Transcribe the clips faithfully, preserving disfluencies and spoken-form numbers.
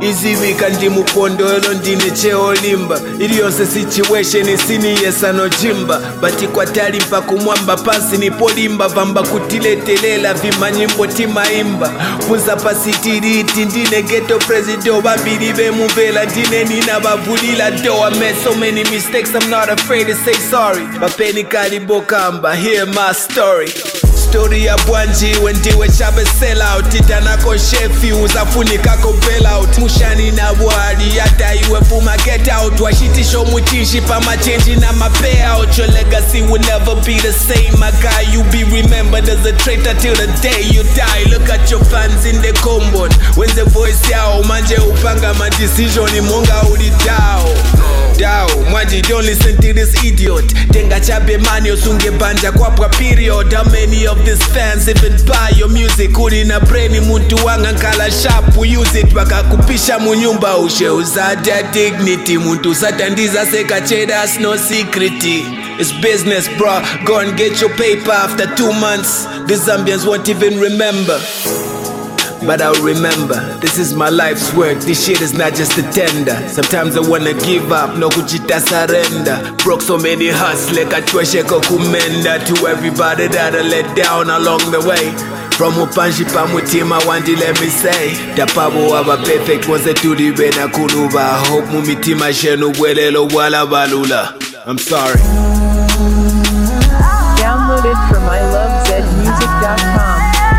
izivika ndi mupondolo ndine cheolimba iliyonse situation isiniyesa nojimba bati kwatali mpaka kumwamba pansi nipolimba vamba kutiletelela vimanyimbo timaimba punza pasitiriti ndine ghetto president babili bemuvela ndine nina bavulila do I made so many mistakes I'm not afraid to say sorry bapeni kalibokamba hear my story story ya bwanji wendiwe chabe sell out itanako shefi uzafunikako bail out mushani na bwali yata iwe puma get out washitisho mutishi pa machange na ma payout your legacy will never be the same my guy you be remembered as a traitor till the day you die look at your fans in the combon when the voice yao manje upanga ma decision monga uli dao dao mwaji don't listen to this idiot tenga chabe mani osunge banja kwa pra period how many of these fans even buy your music uli na brain muntu wanga nkala sharp we use it wakakupisha munyumba ushe uzada dignity muntu satandiza seka chedas no secret it's business bro go and get your paper after two months the Zambians won't even remember but I'll remember, this is my life's work. This shit is not just a tender. Sometimes I wanna give up, no kuchita surrender. Broke so many hearts, like a twesheko kumenda. To everybody that I let down along the way. From upanji pa mutima wandi let me say Tapabo waba perfect was a tudi bena kuluba Hope mumitima shenu welelo wala balula I'm sorry Downloaded from I love zed music dot com.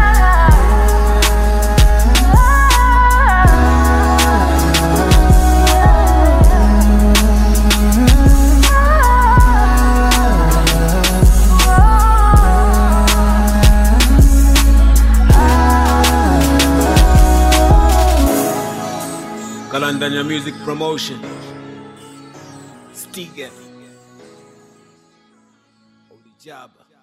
Kalandanya Music Promotion Stiga Olijaba